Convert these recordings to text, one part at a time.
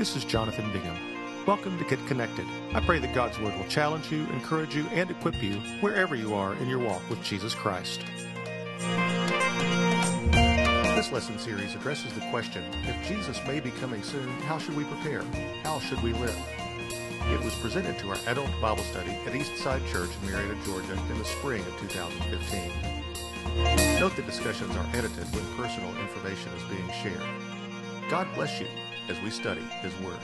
This is Jonathan Bingham. Welcome to Get Connected. I pray that God's Word will challenge you, encourage you, and equip you wherever you are in your walk with Jesus Christ. This lesson series addresses the question, if Jesus may be coming soon, how should we prepare? How should we live? It was presented to our adult Bible study at Eastside Church in Marietta, Georgia in the spring of 2015. Note that discussions are edited when personal information is being shared. God bless you as we study His Word.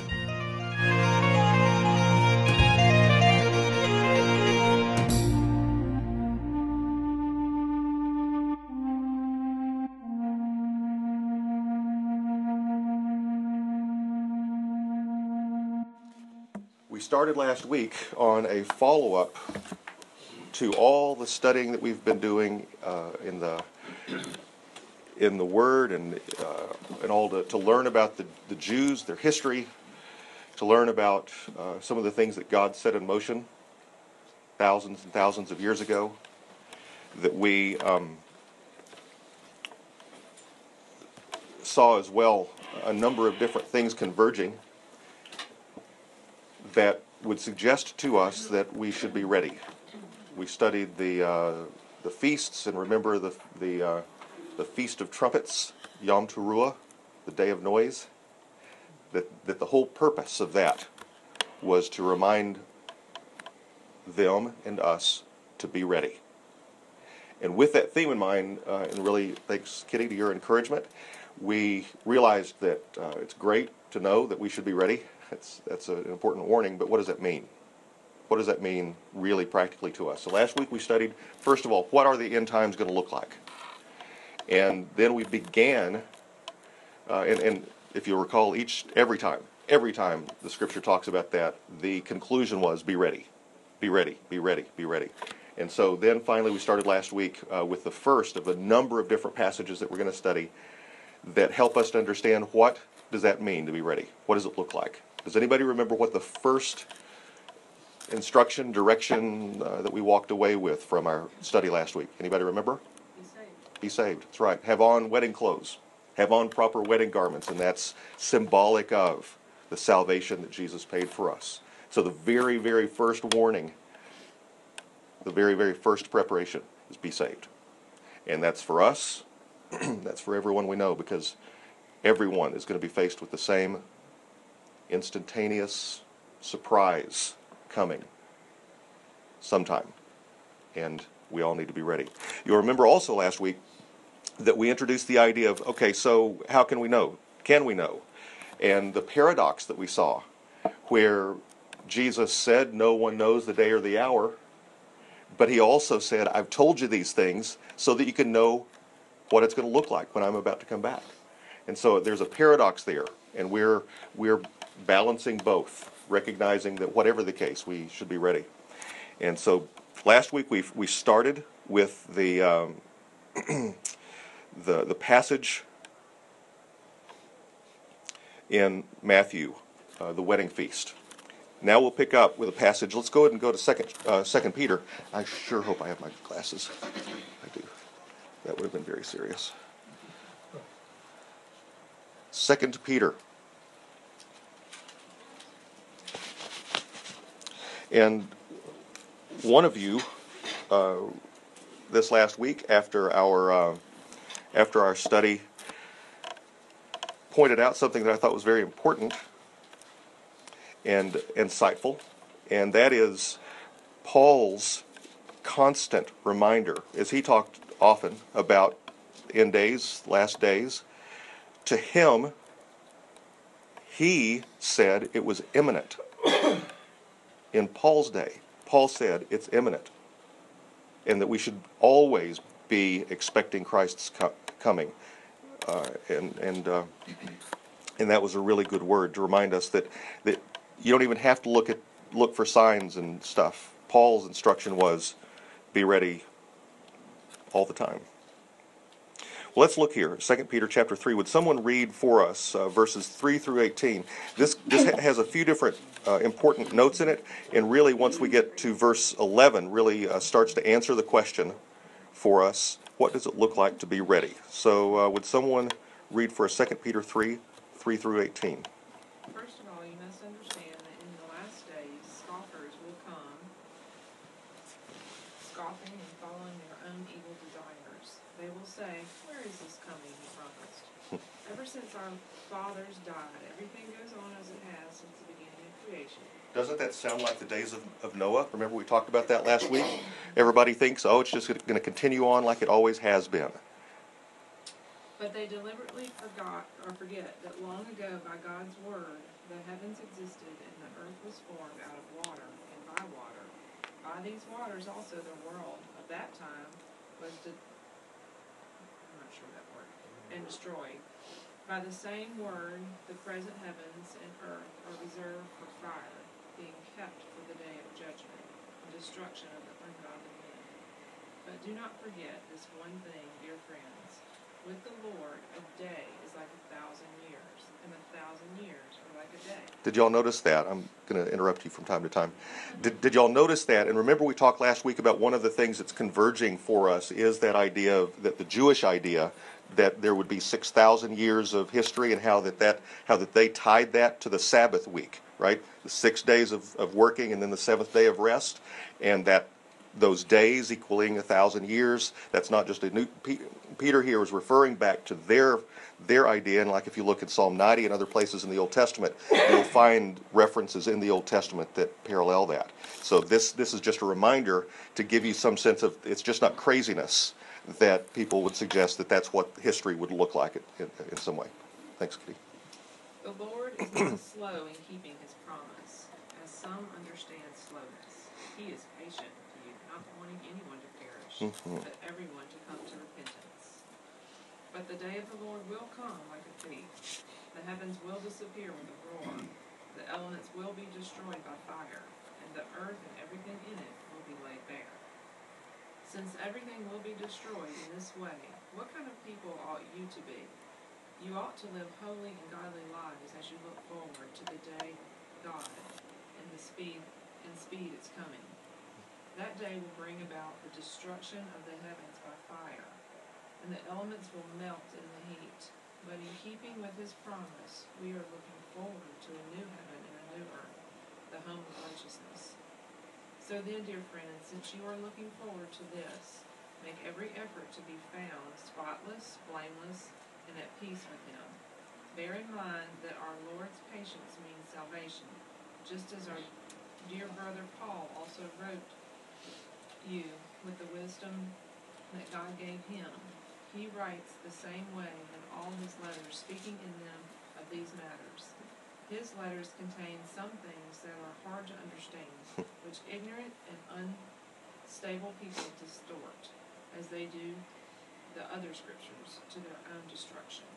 We started last week on a follow-up to all the studying that we've been doing in the Word and all to learn about the Jews, their history, to learn about some of the things that God set in motion thousands and thousands of years ago, that we saw as well a number of different things converging that would suggest to us that we should be ready. We studied the feasts, and remember the Feast of Trumpets, Yom Teruah, the Day of Noise, that the whole purpose of that was to remind them and us to be ready. And with that theme in mind, and really thanks, Kitty, to your encouragement, we realized that it's great to know that we should be ready. That's an important warning, but what does that mean? What does that mean really practically to us? So last week we studied, first of all, what are the end times going to look like? And then we began, and if you'll recall, every time the Scripture talks about that, the conclusion was, be ready, be ready, be ready, be ready. And so then finally we started last week with the first of a number of different passages that we're going to study that help us to understand what does that mean to be ready? What does it look like? Does anybody remember what the first instruction, direction that we walked away with from our study last week? Anybody remember? Be saved. Be saved, that's right. Have on wedding clothes. Have on proper wedding garments, and that's symbolic of the salvation that Jesus paid for us. So the very, very first warning, the very, very first preparation is be saved. And that's for us, that's for everyone we know, because everyone is going to be faced with the same instantaneous surprise coming sometime. And we all need to be ready. You'll remember also last week that we introduced the idea of, okay, so how can we know? Can we know? And the paradox that we saw, where Jesus said no one knows the day or the hour, but he also said, I've told you these things so that you can know what it's going to look like when I'm about to come back. And so there's a paradox there, and we're balancing both, recognizing that whatever the case, we should be ready. And so last week we started with the the passage in Matthew, the wedding feast. Now we'll pick up with a passage. Let's go ahead and go to Second Peter. I sure hope I have my glasses. I do. That would have been very serious. 2 Peter. And one of you, this last week after our study, pointed out something that I thought was very important and insightful, and that is Paul's constant reminder, as he talked often about end days, last days. To him, he said it was imminent. In Paul's day, Paul said it's imminent, and that we should always be expecting Christ's coming. And that was a really good word to remind us that you don't even have to look for signs and stuff. Paul's instruction was, be ready all the time. Well, let's look here, 2 Peter chapter 3. Would someone read for us verses 3 through 18? This has a few different important notes in it, and really once we get to verse 11, really starts to answer the question for us, what does it look like to be ready? So would someone read for us 2 Peter 3, 3 through 18? First of say, where is this coming he promised? Ever since our fathers died, everything goes on as it has since the beginning of creation. Doesn't that sound like the days of Noah? Remember we talked about that last week? Everybody thinks, oh, it's just going to continue on like it always has been. But they deliberately forget that long ago by God's word the heavens existed and the earth was formed out of water and by water. By these waters also the world of that time was I'm not sure that word, and destroyed. By the same word the present heavens and earth are reserved for fire, being kept for the day of judgment and destruction of the ungodly men. But do not forget this one thing, dear friends. With the Lord, a day is like 1,000 years, and 1,000 years are like a day. Did y'all notice that? I'm going to interrupt you from time to time. Did y'all notice that? And remember we talked last week about one of the things that's converging for us is that idea of that the Jewish idea that there would be 6,000 years of history, and how that they tied that to the Sabbath week, right? The 6 days of working and then the seventh day of rest, and that those days equaling 1,000 years. That's not just a new. Peter here is referring back to their idea, and like if you look at Psalm 90 and other places in the Old Testament, you'll find references in the Old Testament that parallel that. So this is just a reminder to give you some sense of it's just not craziness that people would suggest that that's what history would look like in some way. Thanks, Kitty. The Lord is not slow in keeping his promise, as some understand slowness. He is patient with you, not wanting anyone to perish, but everyone to come to repentance. But the day of the Lord will come like a thief. The heavens will disappear with a roar. The elements will be destroyed by fire, and the earth and everything in it will be laid bare. Since everything will be destroyed in this way, what kind of people ought you to be? You ought to live holy and godly lives as you look forward to the day God and speed its coming. That day will bring about the destruction of the heavens by fire, and the elements will melt in the heat. But in keeping with his promise, we are looking forward to a new heaven and a new earth, the home of righteousness. So then, dear friends, since you are looking forward to this, make every effort to be found spotless, blameless, and at peace with him. Bear in mind that our Lord's patience means salvation, just as our dear brother Paul also wrote you with the wisdom that God gave him. He writes the same way in all his letters, speaking in them of these matters. His letters contain some things that are hard to understand, which ignorant and unstable people distort, as they do the other scriptures, to their own destruction.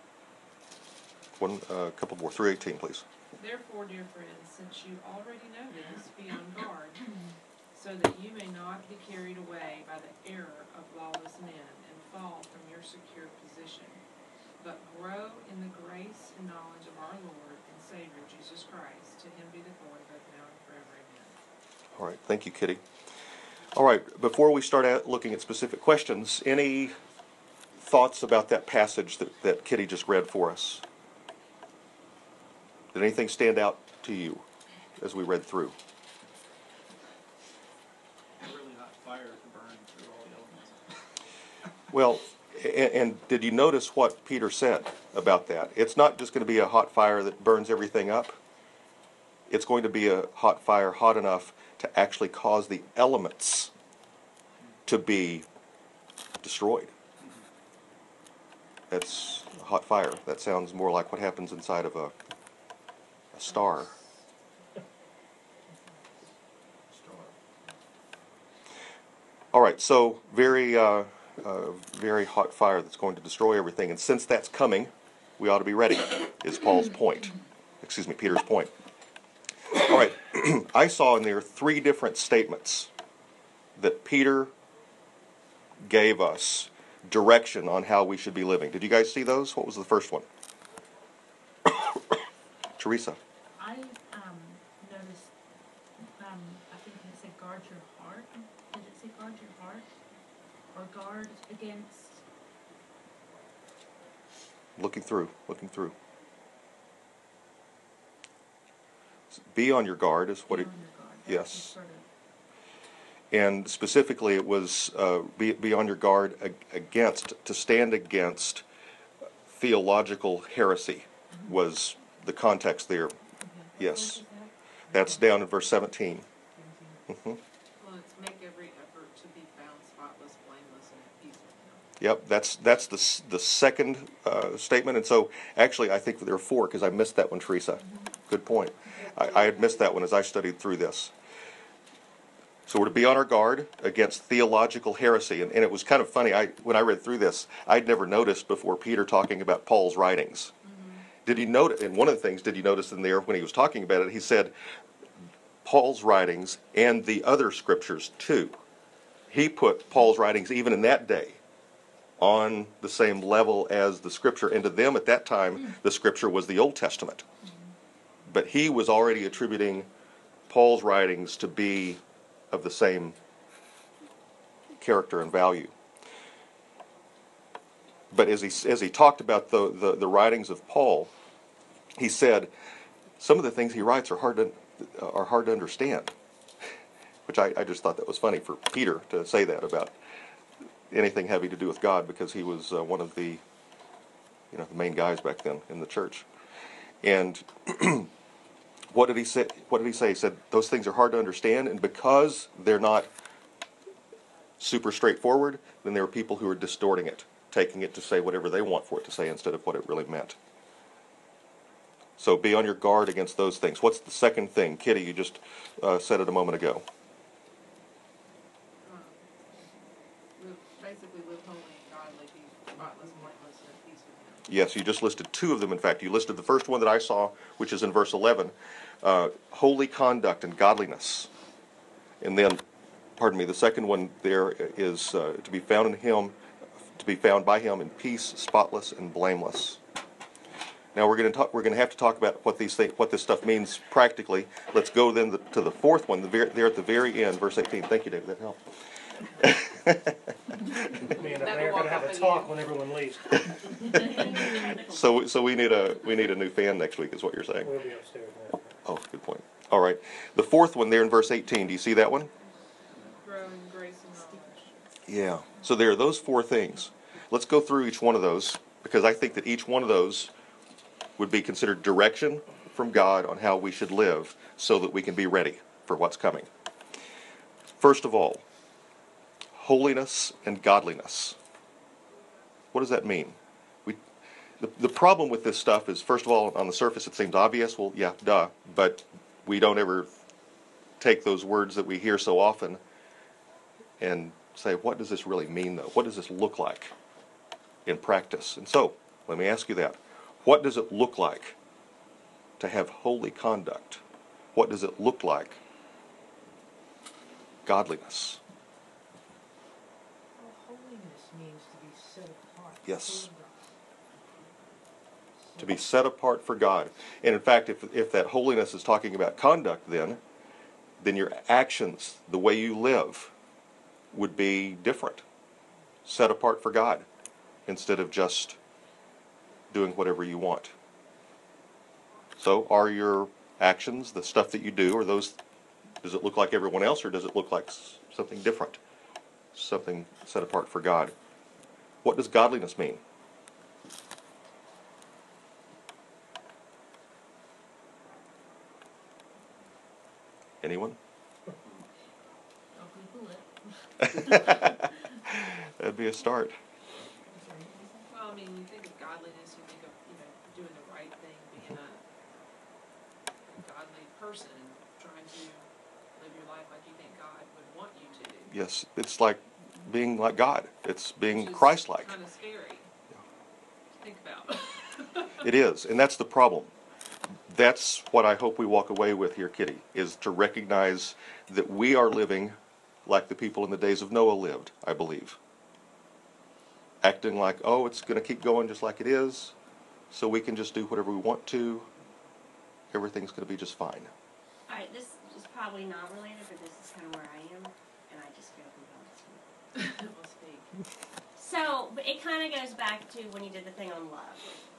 A couple more. 3:18, please. Therefore, dear friends, since you already know this, be on guard, so that you may not be carried away by the error of lawless men and fall from your secure position, but grow in the grace and knowledge of our Lord and Savior, Jesus Christ. To him be the glory both now and forever. Amen. All right. Thank you, Kitty. All right. Before we start out looking at specific questions, any thoughts about that passage that Kitty just read for us? Did anything stand out to you as we read through? A really hot fire to burn through all the elements. Well, and did you notice what Peter said about that? It's not just going to be a hot fire that burns everything up. It's going to be a hot fire hot enough to actually cause the elements to be destroyed. That's a hot fire. That sounds more like what happens inside of a star. All right, so very hot fire that's going to destroy everything. And since that's coming, we ought to be ready, is Paul's point. Excuse me, Peter's point. All right, I saw in there 3 different statements that Peter gave us direction on how we should be living. Did you guys see those? What was the first one? Teresa. I noticed, I think it said guard your heart. Did it say guard your heart? Or guard against? Looking through. Be on your guard is what Be it... on your guard. Yes. Sort of, And specifically, it was be on your guard to stand against theological heresy was the context there. Yes, that's down in verse 17. Well, it's make every effort to be found spotless, blameless, and at peace with him. Yep, that's the second statement. And so, actually, I think there are four, because I missed that one, Teresa. Good point. I had missed that one as I studied through this. So we're to be on our guard against theological heresy. And it was kind of funny. When I read through this, I'd never noticed before Peter talking about Paul's writings. Did he notice? And one of the things, did you notice in there when he was talking about it, he said Paul's writings and the other scriptures too. He put Paul's writings even in that day on the same level as the scripture. And to them at that time, the scripture was the Old Testament. But he was already attributing Paul's writings to be of the same character and value. But as he talked about the writings of Paul, he said some of the things he writes are hard to understand, which I just thought that was funny for Peter to say that about anything having to do with God, because he was one of the the main guys back then in the church. And what did he say? He said those things are hard to understand, and because they're not super straightforward, then there are people who are distorting it, taking it to say whatever they want for it to say instead of what it really meant. So be on your guard against those things. What's the second thing? Kitty, you just said it a moment ago. Basically live holy and godly, be spotless, blameless, and at peace with him. Yes, you just listed two of them. In fact, you listed the first one that I saw, which is in verse 11, holy conduct and godliness. And then, the second one there is to be found in him, to be found by him in peace, spotless, and blameless. Now we're going to have to talk about what this stuff means practically. Let's go then to the fourth one, there at the very end, verse 18. Thank you, David. That helped. Me and Mayor are going to have a talk when everyone leaves. So we need a new fan next week, is what you're saying. We'll be upstairs now. Oh, good point. All right, the fourth one there in verse 18. Do you see that one? Grow in grace and knowledge. Yeah. So there are those four things. Let's go through each one of those, because I think that each one of those would be considered direction from God on how we should live so that we can be ready for what's coming. First of all, holiness and godliness. What does that mean? The problem with this stuff is, first of all, on the surface it seems obvious. Well, yeah, duh. But we don't ever take those words that we hear so often and say, what does this really mean, though? What does this look like in practice? And so, let me ask you that. What does it look like to have holy conduct? What does it look like? Godliness. Well, holiness means to be set apart. Yes. For God. To be set apart for God. And in fact, if that holiness is talking about conduct, then your actions, the way you live, would be different. Set apart for God instead of just doing whatever you want. So are your actions, the stuff that you do, does it look like everyone else, or does it look like something different? Something set apart for God. What does godliness mean? Anyone? Don't Google it. That'd be a start. Well, I mean, you think of godliness, you think of, doing the right thing, being a godly person, trying to live your life like you think God would want you to. Yes, it's like being like God. It's being Which is Christ-like. kind of scary to think about. It is, and that's the problem. That's what I hope we walk away with here, Kitty, is to recognize that we are living like the people in the days of Noah lived, I believe. Acting like, oh, it's going to keep going just like it is, so we can just do whatever we want to. Everything's going to be just fine. Alright, this is probably not related, but this is kind of where I am, and I just feel compelled to. We'll speak. So, but it kind of goes back to when you did the thing on love.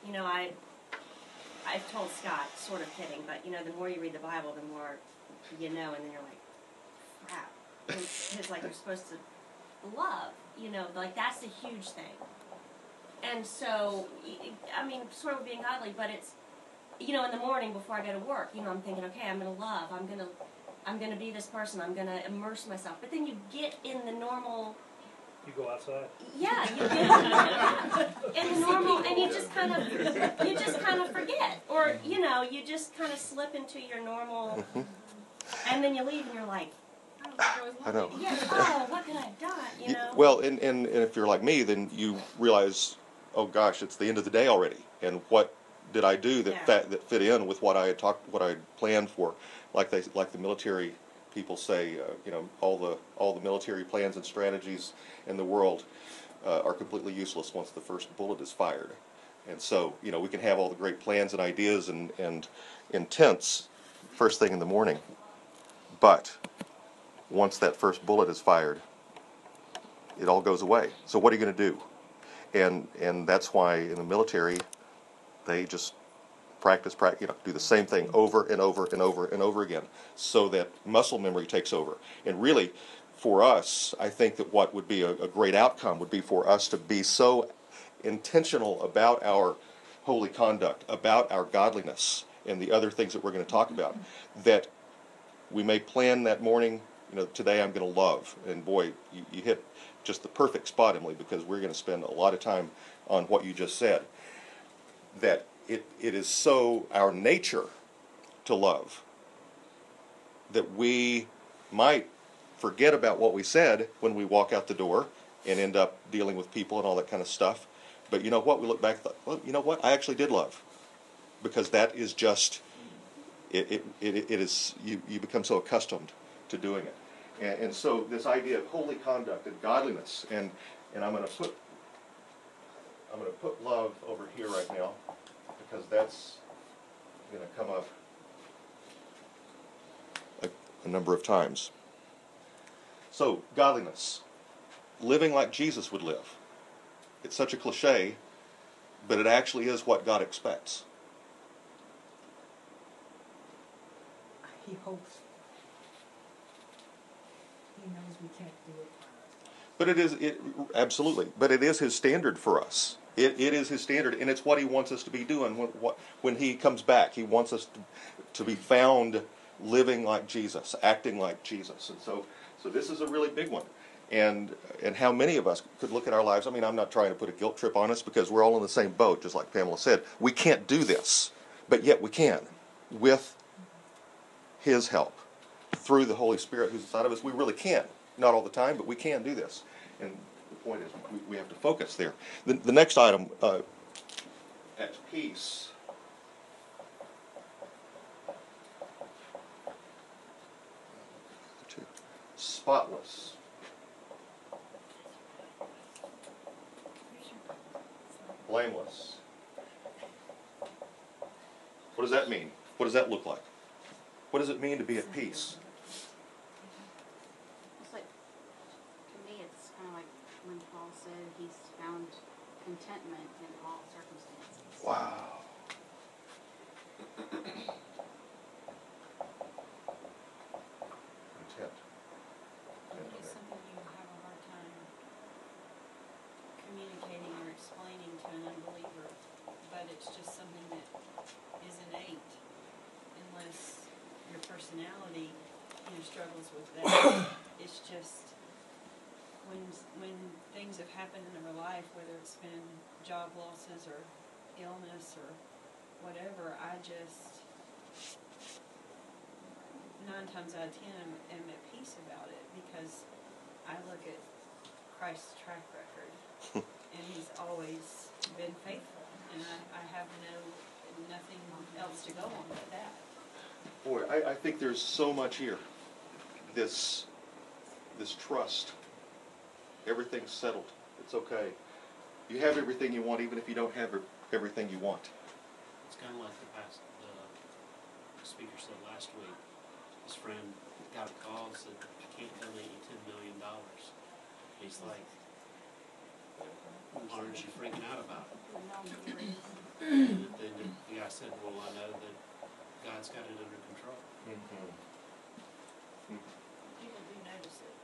I've told Scott, sort of kidding, but the more you read the Bible, the more you know, and then you're like, crap. It's like you're supposed to love, you know, like that's a huge thing. And so, I mean, sort of being godly, but it's, you know, in the morning before I go to work, you know, I'm thinking, okay, I'm going to love, I'm going to be this person, I'm going to immerse myself. But then you get in the normal, You go outside. yeah, you get in the normal, and you just kind of forget, or you know, you just kind of slip into your normal, and then you leave, and you're like, I know. yeah, oh, what could I have done, you know? Well, and if you're like me, then you realize, oh gosh, it's the end of the day already, and what did I do that Yeah. that fit in with what I had what I had planned for? Like the military people say, you know, all the military plans and strategies in the world are completely useless once the first bullet is fired. And so, you know, we can have all the great plans and ideas and intents first thing in the morning, but once that first bullet is fired, it all goes away. So what are you going to do? And that's why in the military, they just practice, you know, do the same thing over and over and over and over again, so that muscle memory takes over. And really, for us, I think that what would be a great outcome would be for us to be so intentional about our holy conduct, about our godliness, and the other things that we're going to talk about, that we may plan that morning, you know, today I'm going to love. And boy, you hit just the perfect spot, Emily, because we're going to spend a lot of time on what you just said. That it is so our nature to love that we might forget about what we said when we walk out the door and end up dealing with people and all that kind of stuff. But you know what? We look back, well, you know what? I actually did love, because that is just it is you become so accustomed to doing it, and so this idea of holy conduct and godliness, and I'm going to put love over here right now, because that's going to come up a number of times. So, godliness. Living like Jesus would live. It's such a cliche, but it actually is what God expects. He hopes. He knows we can't do it for us. But absolutely. But it is His standard for us. It is His standard, and it's what He wants us to be doing when He comes back. He wants us to be found living like Jesus, acting like Jesus. And so this is a really big one. And how many of us could look at our lives? I mean, I'm not trying to put a guilt trip on us, because we're all in the same boat, just like Pamela said. We can't do this, but yet we can, with His help, through the Holy Spirit who's inside of us. We really can. Not all the time, but we can do this. And the point is, we have to focus there. The next item, at peace. Spotless. Blameless. What does that mean? What does that look like? What does it mean to be at peace? It's like, to me, it's kind of like when Paul said he's found contentment in all circumstances. Wow. Content. Maybe it's something you have a hard time communicating or explaining to an unbeliever, but it's just something that is innate, unless your personality, struggles with that. It's just when things have happened in our life, whether it's been job losses or illness or whatever, I just 9 times out of 10 am at peace about it, because I look at Christ's track record and He's always been faithful, and I have nothing else to go on but that. Boy, I think there's so much here. This trust. Everything's settled. It's okay. You have everything you want, even if you don't have everything you want. It's kind of like the speaker said last week. His friend got a call and said, "I can't donate you $10 million." He's like, aren't you freaking out about it? And then the guy said, "Well, I know that God's got it under control." People do notice it.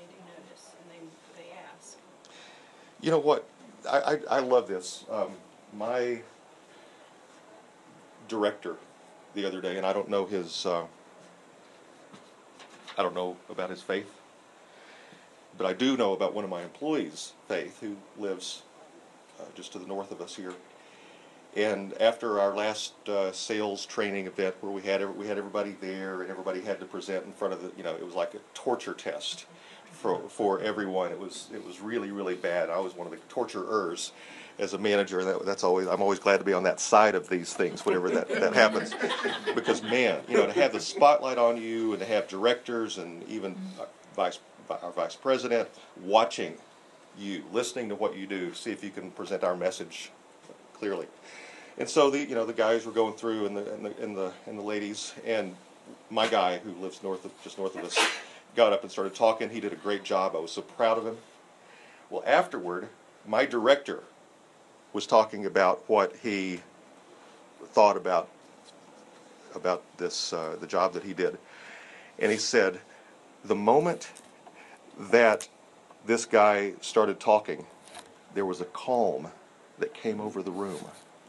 do notice and they ask. You know what? I love this. My director the other day, and I don't know his, I don't know about his faith, but I do know about one of my employees' faith who lives just to the north of us here. And after our last sales training event where we had everybody there and everybody had to present in front of the, it was like a torture test for everyone. It was really, really bad. I was one of the torturers as a manager, and I'm always glad to be on that side of these things whenever that happens, because man, to have the spotlight on you and to have directors and even our vice president watching you, listening to what you do, see if you can present our message clearly. And so the guys were going through and the ladies, and my guy who lives just north of us got up and started talking. He did a great job. I was so proud of him. Well, afterward, my director was talking about what he thought about this the job that he did, and he said the moment that this guy started talking, there was a calm that came over the room.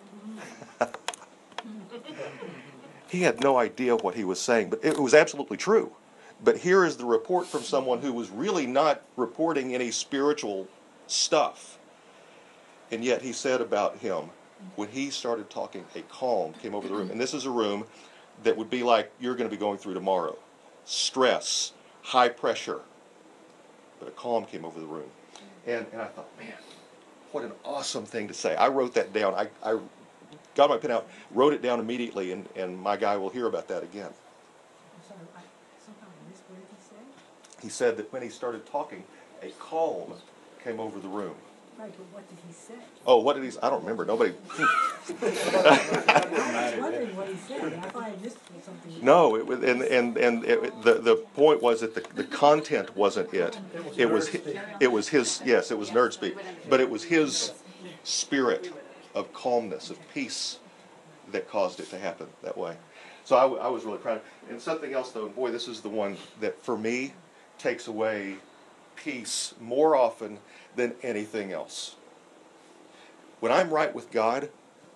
He had no idea what he was saying, but it was absolutely true. But here is the report from someone who was really not reporting any spiritual stuff. And yet he said about him, when he started talking, a calm came over the room. And this is a room that would be like you're going to be going through tomorrow. Stress, high pressure. But a calm came over the room. And I thought, man, what an awesome thing to say. I wrote that down. I got my pen out, wrote it down immediately, and my guy will hear about that again. I'm sorry, somehow I missed what he said. He said that when he started talking, a calm came over the room. Right, but what did he say? Oh, what did he say? I don't remember. Nobody. I was wondering what he said. I thought I missed something. No, the point was that the content wasn't it. It was his. Yes, it was nerd speak, but it was his spirit of calmness, of peace, that caused it to happen that way. So I was really proud. And something else, though, and boy, this is the one that for me takes away peace more often than anything else. When I'm right with God,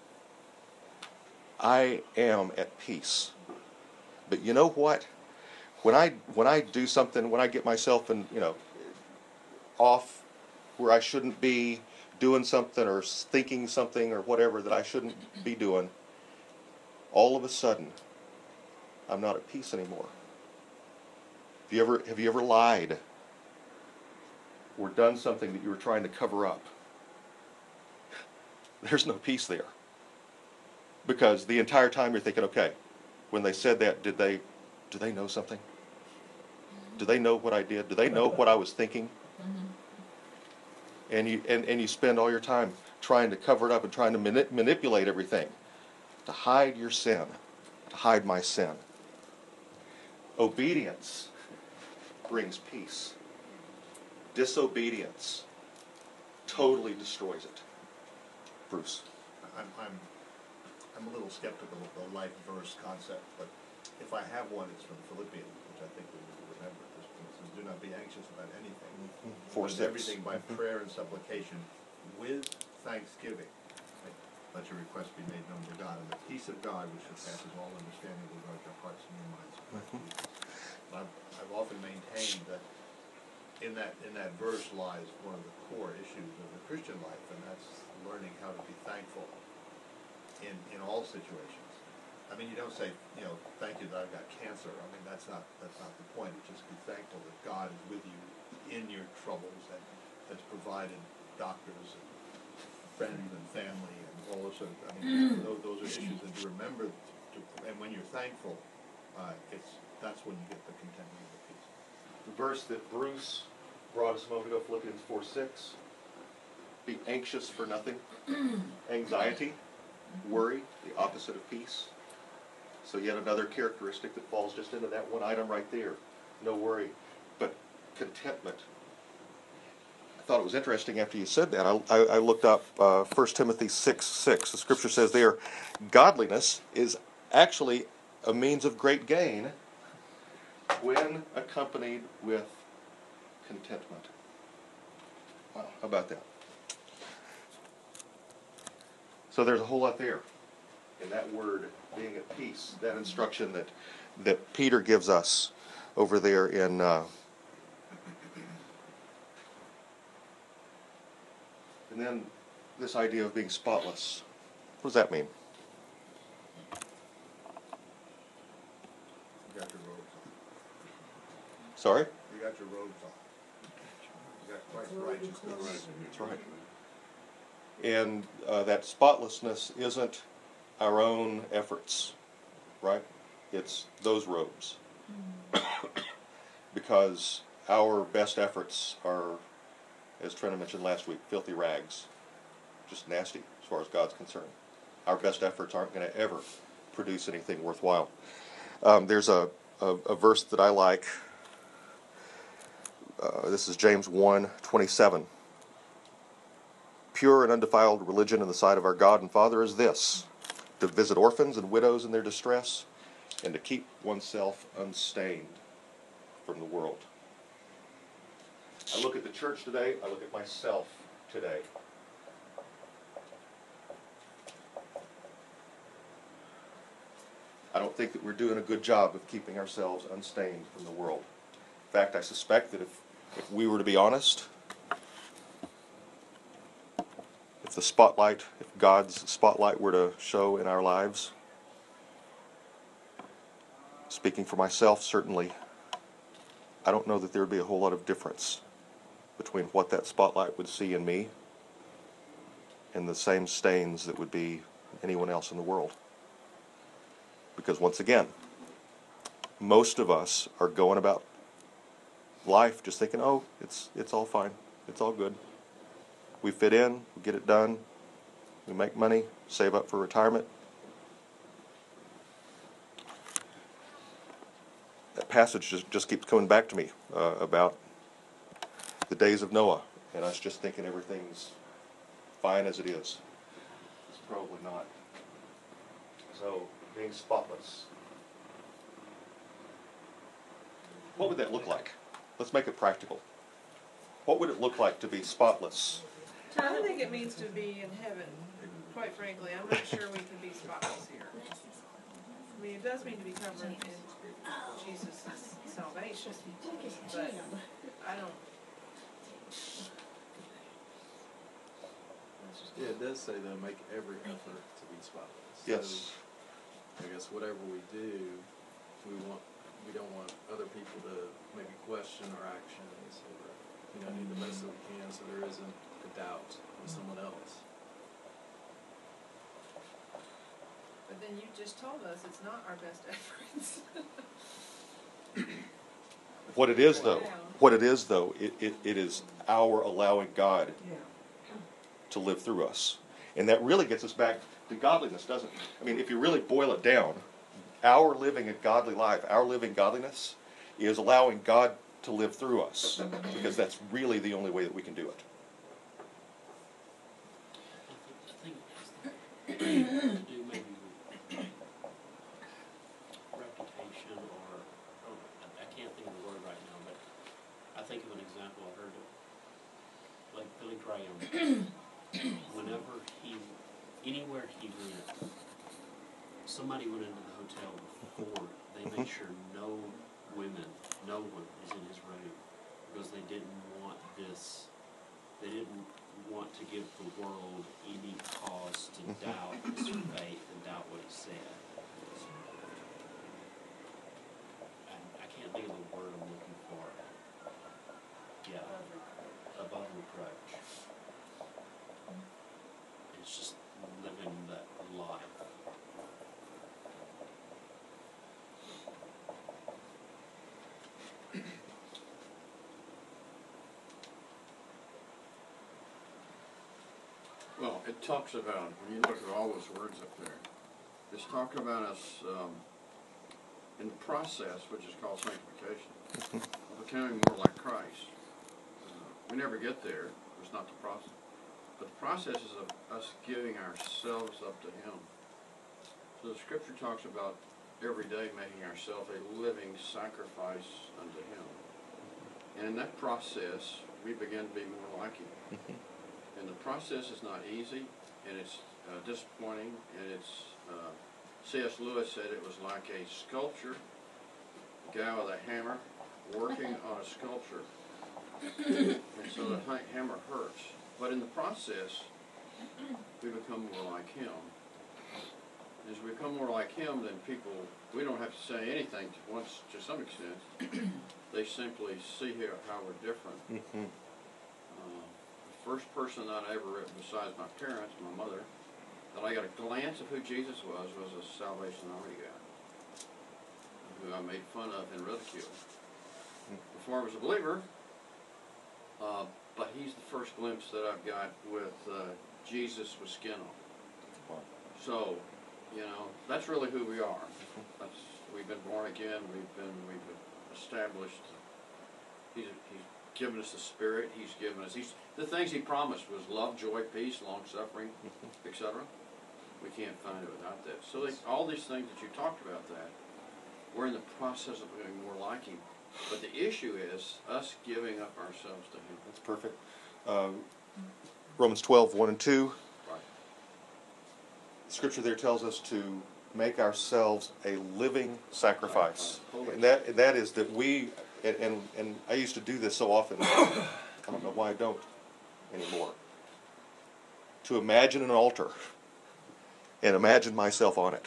I am at peace. But you know what? When I do something, when I get myself off where I shouldn't be, doing something or thinking something or whatever that I shouldn't be doing, all of a sudden, I'm not at peace anymore. Have you ever lied or done something that you were trying to cover up? There's no peace there. Because the entire time you're thinking, okay, when they said that, do they know something? Do they know what I did? Do they know what I was thinking? And you spend all your time trying to cover it up and trying to manipulate everything to hide your sin, to hide my sin. Obedience brings peace. Disobedience totally destroys it. Bruce. I'm a little skeptical of the life verse concept, but if I have one, it's from Philippians, which I think we will remember at this point. It says, "Do not be anxious about anything, but in everything by prayer and supplication with thanksgiving. Let your requests be made known to God, and the peace of God, which surpasses all understanding, will guard your hearts and your minds." I've often maintained that in that verse lies one of the core issues of the Christian life, and that's learning how to be thankful in all situations. I mean, you don't say, thank you that I've got cancer. I mean, that's not the point. It's just be thankful that God is with you in your troubles and has provided doctors and friends and family and all those sort of, those are issues. And to remember, and when you're thankful, that's when you get the contentment and the peace. The verse that Bruce brought us a moment ago, Philippians 4:6. Be anxious for nothing. Anxiety, worry, the opposite of peace. So yet another characteristic that falls just into that one item right there. No worry, but contentment. I thought it was interesting after you said that. I looked up 1 Timothy 6:6. The scripture says there, godliness is actually a means of great gain when accompanied with contentment. Wow, how about that? So there's a whole lot there in that word, being at peace, that instruction that Peter gives us over there in and then this idea of being spotless. What does that mean? You got your robes on. Sorry? You got your robes on. You got Christ's righteousness. That's right. And that spotlessness isn't our own efforts, right? It's those robes. Because our best efforts are, as Trina mentioned last week, filthy rags. Just nasty as far as God's concerned. Our best efforts aren't going to ever produce anything worthwhile. There's a verse that I like. This is James 1:27. Pure and undefiled religion in the sight of our God and Father is this, to visit orphans and widows in their distress, and to keep oneself unstained from the world. I look at the church today, I look at myself today. I don't think that we're doing a good job of keeping ourselves unstained from the world. In fact, I suspect that if we were to be honest, if God's spotlight were to show in our lives, speaking for myself, certainly, I don't know that there would be a whole lot of difference between what that spotlight would see in me and the same stains that would be anyone else in the world. Because once again, most of us are going about life just thinking, oh, it's all fine, it's all good. We fit in, we get it done, we make money, save up for retirement. That passage just keeps coming back to me about the days of Noah, and us just thinking everything's fine as it is. It's probably not. So, being spotless. What would that look like? Let's make it practical. What would it look like to be spotless? I think it means to be in heaven. Quite frankly, I'm not sure we can be spotless here. I mean, it does mean to be covered in Jesus' salvation, but I don't. Yeah, it does say though, make every effort to be spotless. Yes. So, I guess whatever we do, we don't want other people to maybe question our actions, or do the best that we can, so there isn't a doubt in someone else. But then you just told us it's not our best efforts. What it is though, it is our allowing God to live through us. And that really gets us back to godliness, doesn't it? I mean, if you really boil it down, our living a godly life, our living godliness, is allowing God to live through us, because that's really the only way that we can do it. I think it has to do maybe with reputation, or I can't think of the word right now, but I think of an example I heard of, like Billy Graham. Whenever anywhere he went, somebody went into the hotel before, they made sure no one is in his room, because they didn't want to give the world any cause to doubt his faith and doubt what he said. I can't think of the word I'm looking for. Yeah, above reproach. It's just living that life. Well, it talks about, when you look at all those words up there, it's talking about us in the process, which is called sanctification, of becoming more like Christ. We never get there. It's not the process. But the process is of us giving ourselves up to Him. So the Scripture talks about every day making ourselves a living sacrifice unto Him. And in that process, we begin to be more like him. And the process is not easy, and it's disappointing, and it's, C.S. Lewis said it was like a sculpture, a guy with a hammer working on a sculpture. And so the hammer hurts. But in the process, we become more like him. As we become more like him, then people, we don't have to say anything to some extent. They simply see how we're different. The first person that I ever, besides my parents, my mother, that I got a glance of who Jesus was a Salvation Army guy, who I made fun of and ridiculed. Before I was a believer, but he's the first glimpse that I've got with Jesus with skin on. So, you know, that's really who we are. We've been born again. We've established. He's given us the Spirit. He's given us the things He promised was love, joy, peace, long suffering, etc. We can't find it without that. So all these things that you talked about, that we're in the process of becoming more like Him. But the issue is us giving up ourselves to Him. That's perfect. Romans 12, 1 and 2. Right. Scripture there tells us to make ourselves a living sacrifice. And that is that we, and I used to do this so often, I don't know why I don't anymore, to imagine an altar and imagine myself on it.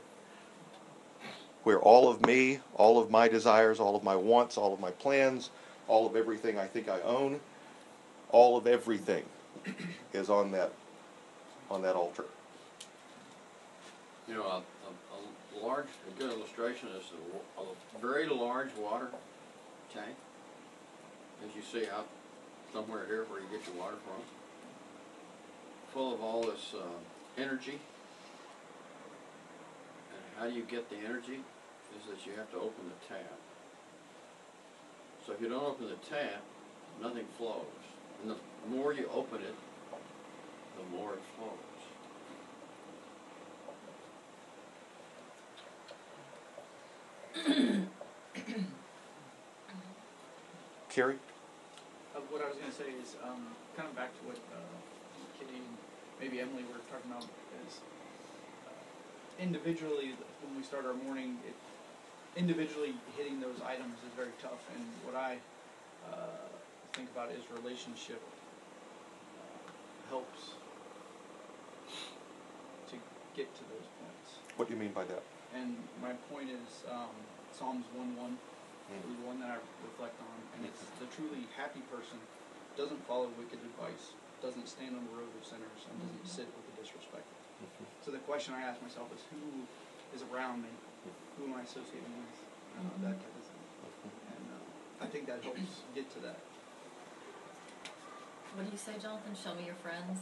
Where all of me, all of my desires, all of my wants, all of my plans, all of everything I think I own, all of everything is on that altar. You know, a good illustration is a very large water tank, as you see out somewhere here where you get your water from, full of all this energy. And how do you get the energy? Is that you have to open the tap. So if you don't open the tap, nothing flows. And the more you open it, the more it flows. Carrie? What I was going to say is, kind of back to what Kitty and maybe Emily were talking about, is individually, when we start our morning, individually hitting those items is very tough. And what I think about is relationship helps to get to those points. What do you mean by that? And my point is Psalms 1:1 is one that I reflect on, and it's the truly happy person doesn't follow wicked advice, doesn't stand on the road of sinners, and doesn't sit with the disrespectful. So the question I ask myself is, who is around me? Who am I associating with? That type of thing. And I think that helps get to that. What do you say, Jonathan? Show me your friends.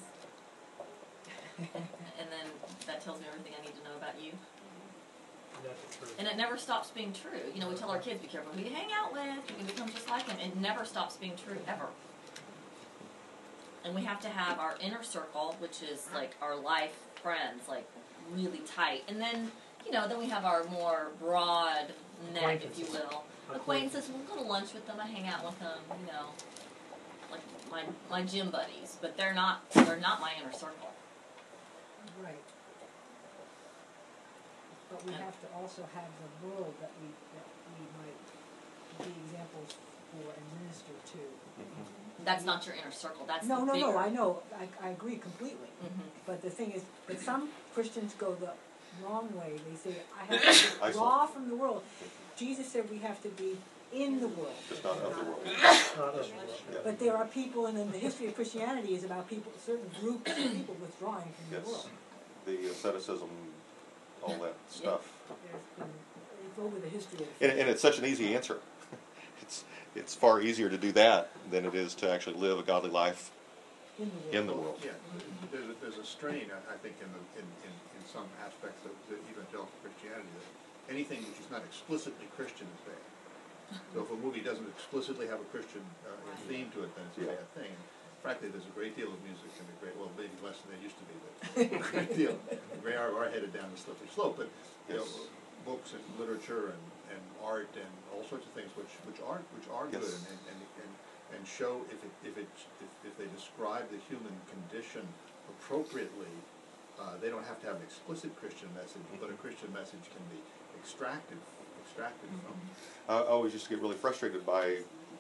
And then that tells me everything I need to know about you. That's true. And it never stops being true. You know, we tell our kids, be careful who you hang out with. You can become just like them. It never stops being true, ever. And we have to have our inner circle, which is like our life friends, like really tight. And then, you know, then we have our more broad neck, if you will. Acquaintances. We'll go to lunch with them. I hang out with them, you know, like my gym buddies. But they're not my inner circle. Right. But we have to also have the world that we might be examples for and minister to. That's not your inner circle. That's no, bigger. I know. I agree completely. But the thing is, but some Christians go the wrong way. They say, I have to withdraw from the world. Jesus said we have to be in the world. Just not of the world. But there are people, and then the history of Christianity is about people, certain groups of people withdrawing from the world. The asceticism, all that stuff. It's over the history of And it's such an easy answer. It's far easier to do that than it is to actually live a godly life in the world. Yeah, there's a strain, I think, in some aspects of the evangelical Christianity that anything which is not explicitly Christian is bad. So if a movie doesn't explicitly have a Christian theme to it, then it's a bad thing. Frankly, there's a great deal of music and well, maybe less than there used to be, but a great deal. We are headed down the slippery slope. But you know, books and literature art and all sorts of things which are good Yes. and show if they describe the human condition appropriately, they don't have to have an explicit Christian message, but a Christian message can be extracted from. I always used to get really frustrated by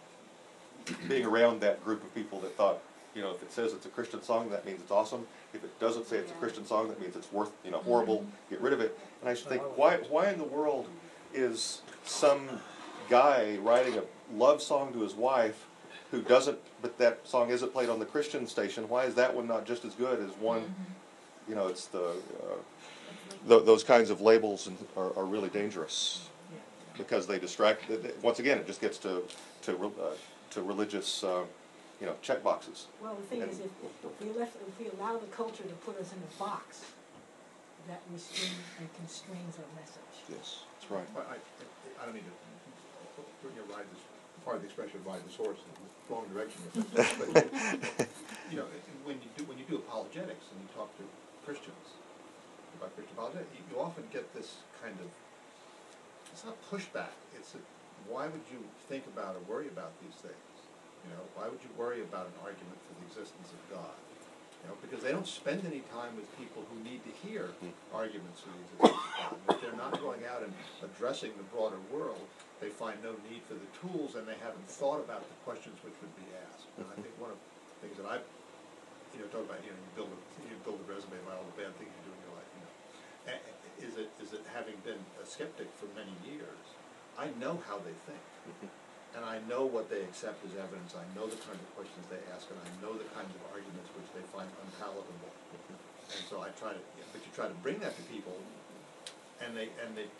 being around that group of people that thought, you know, if it says it's a Christian song, that means it's awesome. If it doesn't say it's a Christian song, that means it's worth, you know, horrible. Get rid of it. And I used to think, why in the world is some guy writing a love song to his wife who doesn't, but that song isn't played on the Christian station? Why is that one not just as good as one? You know, it's those kinds of labels are really dangerous because they distract. Once again, it just gets to religious, you know, check boxes. Well, the thing is, if we allow the culture to put us in a box, that restrains and constrains our message. Yes, that's right. I don't need to ride this, part of the expression ride the horse in the wrong direction. But you know, when you do apologetics and you talk to Christians about Christian apologetics, you often get this kind of, it's not pushback. It's why would you think about or worry about these things? You know, why would you worry about an argument for the existence of God? You know, because they don't spend any time with people who need to hear arguments for the existence of God. And if they're not going out and addressing the broader world, they find no need for the tools, and they haven't thought about the questions which would be asked. And I think one of the things that I, talk about, you build a resume by all the bad things you do in your life. You know, is it having been a skeptic for many years, I know how they think. And I know what they accept as evidence. I know the kind of questions they ask, and I know the kinds of arguments which they find unpalatable. And so I try to, but you try to bring that to people, and they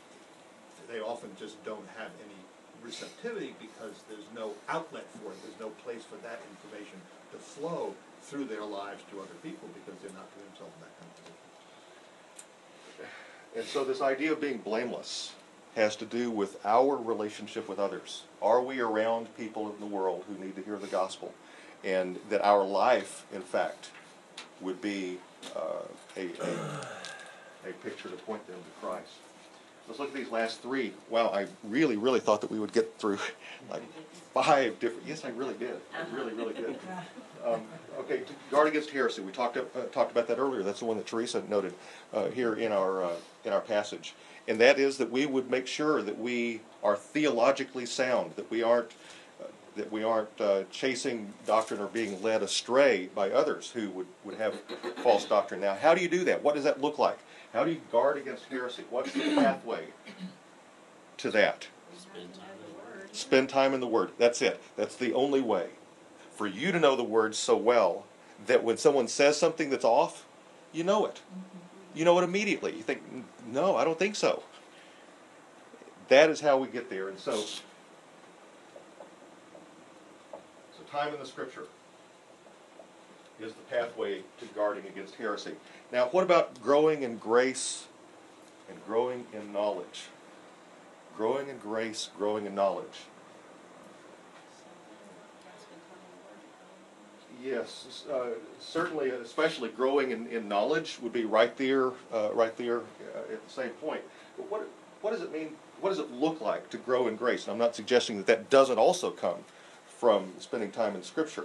often just don't have any receptivity because there's no outlet for it. There's no place for that information to flow through their lives to other people because they're not putting themselves in that kind of position. And so this idea of being blameless has to do with our relationship with others. Are we around people in the world who need to hear the gospel? And that our life, in fact, would be a picture to point them to Christ. Let's look at these last three. Wow, I really, really thought that we would get through like 5 different. Yes, I really did. I really, really did. Okay, to guard against heresy. We talked about that earlier. That's the one that Teresa noted here in our passage, and that is that we would make sure that we are theologically sound, that we aren't chasing doctrine or being led astray by others who would have false doctrine. Now, how do you do that? What does that look like? How do you guard against heresy? What's the pathway to that? Spend time in the Word. That's it. That's the only way for you to know the Word so well that when someone says something that's off, you know it. You know it immediately. You think, no, I don't think so. That is how we get there. And so time in the Scripture is the pathway to guarding against heresy. Now, what about growing in grace and growing in knowledge? Growing in grace, growing in knowledge. Yes, certainly, especially growing in knowledge would be right there at the same point. But what does it mean? What does it look like to grow in grace? And I'm not suggesting that doesn't also come from spending time in Scripture.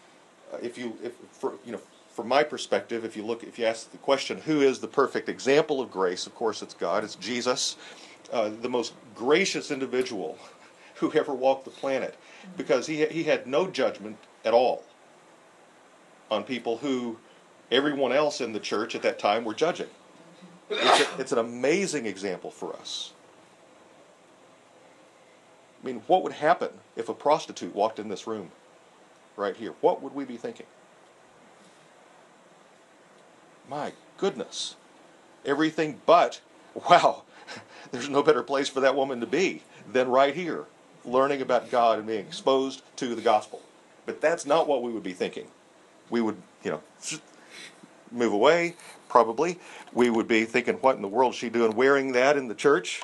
From my perspective, if you ask the question, who is the perfect example of grace? Of course, it's God. It's Jesus, the most gracious individual who ever walked the planet, because he had no judgment at all on people who everyone else in the church at that time were judging. It's an amazing example for us. I mean, what would happen if a prostitute walked in this room right here? What would we be thinking? My goodness. Everything but, wow, there's no better place for that woman to be than right here, learning about God and being exposed to the gospel. But that's not what we would be thinking. We would, move away, probably. We would be thinking, what in the world is she doing wearing that in the church?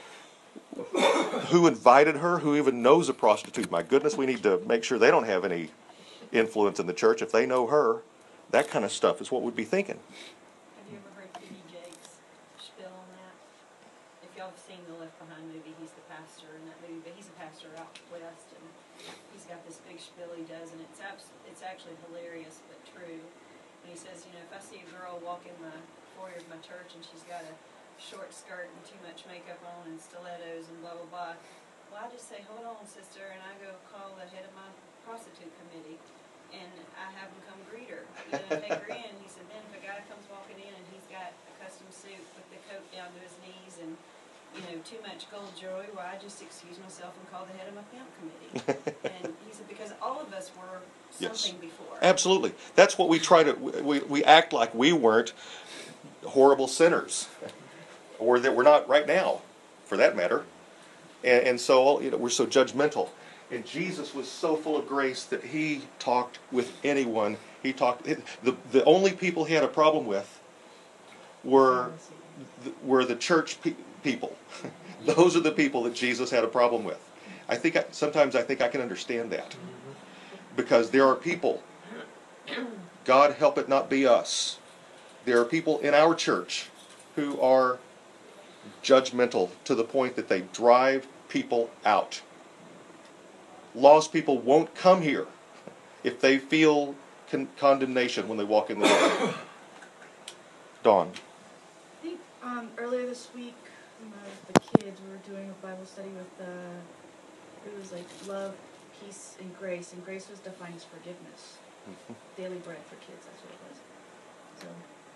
Who invited her? Who even knows a prostitute? My goodness, we need to make sure they don't have any influence in the church if they know her. That kind of stuff is what we'd be thinking. Have you ever heard P.D. Jakes' spill on that? If y'all have seen the Left Behind movie. He's the pastor in that movie, but he's a pastor out west, and he's got this big spiel he does, and it's actually hilarious but true. And he says, if I see a girl walk in the foyer of my church and she's got a short skirt and too much makeup on and stilettos and blah blah blah, well, I just say, hold on, sister, and I go call the head of my prostitute committee, and I have them come greet her, and take her in. He said, then if a guy comes walking in and he's got a custom suit with the coat down to his knees and too much gold jewelry, well, I just excuse myself and call the head of my pimp committee. And he said, because all of us were something before. Absolutely. That's what we try to, we act like we weren't horrible sinners, or that we're not right now, for that matter. And so, we're so judgmental. And Jesus was so full of grace that he talked with anyone. The only people he had a problem with were the church people. Those are the people that Jesus had a problem with. Sometimes I think I can understand that. Because there are people, God help it not be us, there are people in our church who are judgmental to the point that they drive people out. Lost people won't come here if they feel condemnation when they walk in the door. Dawn. I think earlier this week, when I was with the kids, we were doing a Bible study with it was like love, peace, and grace was defined as forgiveness. Daily bread for kids, that's what it was. So.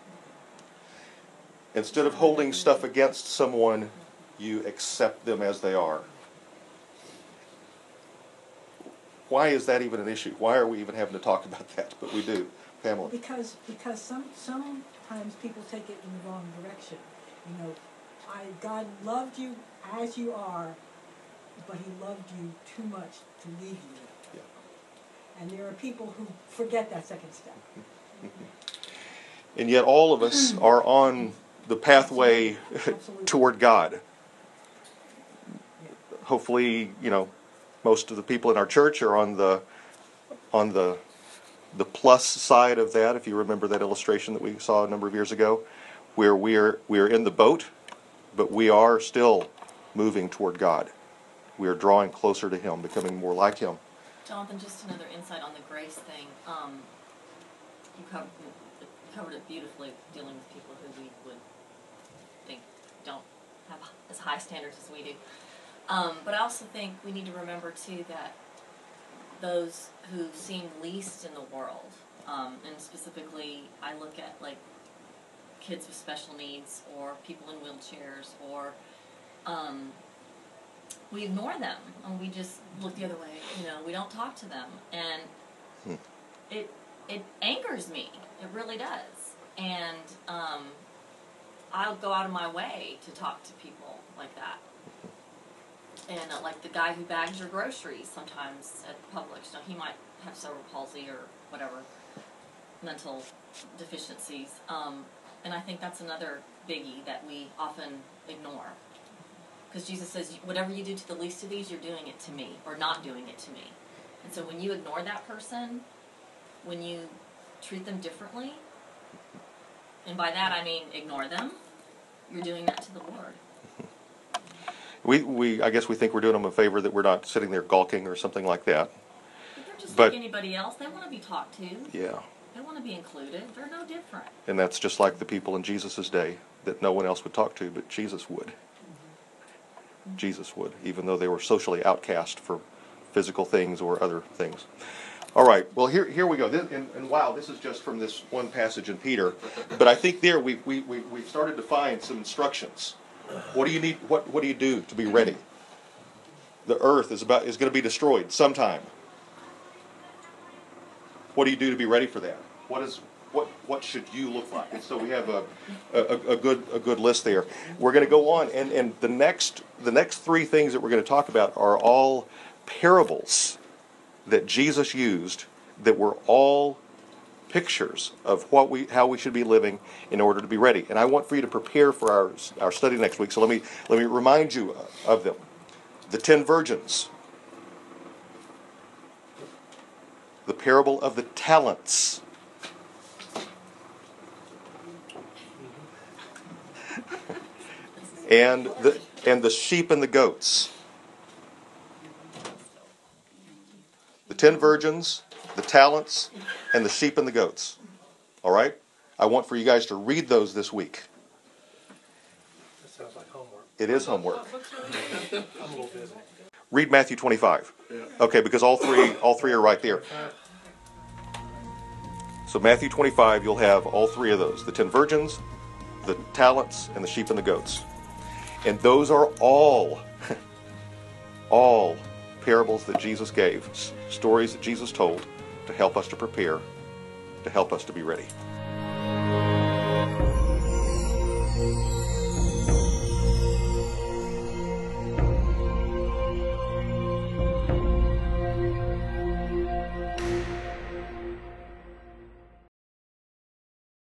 Instead of holding stuff against someone, you accept them as they are. Why is that even an issue? Why are we even having to talk about that? But we do. Pamela. Because sometimes people take it in the wrong direction. God loved you as you are, but he loved you too much to leave you. Yeah. And there are people who forget that second step. And yet all of us are on the pathway toward God. Hopefully, most of the people in our church are on the plus side of that. If you remember that illustration that we saw a number of years ago, where we are in the boat, but we are still moving toward God. We are drawing closer to him, becoming more like him. Jonathan, just another insight on the grace thing. You covered it beautifully, dealing with people who we would think don't have as high standards as we do. But I also think we need to remember, too, that those who seem least in the world, and specifically I look at, kids with special needs or people in wheelchairs, or we ignore them and we just look the other way. We don't talk to them. And it angers me. It really does. And I'll go out of my way to talk to people like that. And like the guy who bags your groceries sometimes at Publix, he might have cerebral palsy or whatever, mental deficiencies. And I think that's another biggie that we often ignore. Because Jesus says, whatever you do to the least of these, you're doing it to me, or not doing it to me. And so when you ignore that person, when you treat them differently, and by that I mean ignore them, you're doing that to the Lord. I guess we think we're doing them a favor that we're not sitting there gawking or something like that. But they're just like anybody else. They want to be talked to. Yeah. They want to be included. They're no different. And that's just like the people in Jesus' day that no one else would talk to, but Jesus would. Mm-hmm. Jesus would, even though they were socially outcast for physical things or other things. All right, well, here we go. And wow, this is just from this one passage in Peter. But I think there we've started to find some instructions. What do you need? What do you do to be ready? The earth is going to be destroyed sometime. What do you do to be ready for that? What should you look like? And so we have a good list there. We're going to go on, and the next three things that we're going to talk about are all parables that Jesus used that were all pictures of how we should be living in order to be ready. And I want for you to prepare for our study next week. So let me remind you of them. The 10 virgins, the parable of the talents, and and the sheep and the goats. The 10 virgins, the talents, and the sheep and the goats. All right? I want for you guys to read those this week. That sounds like homework. It is homework. What books are these? I'm a little busy. Read Matthew 25. Okay, because all three are right there. So Matthew 25, you'll have all three of those. The 10 virgins, the talents, and the sheep and the goats. And those are all parables that Jesus gave, stories that Jesus told to help us to prepare, to help us to be ready.